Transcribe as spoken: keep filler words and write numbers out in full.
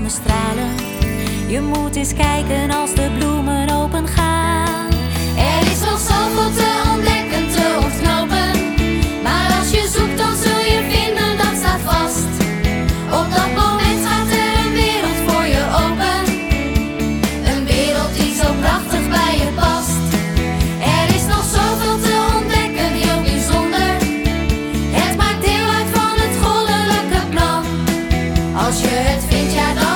zonnestralen. Je moet eens kijken als de bloemen open gaan. Er is nog zoveel te ontdekken.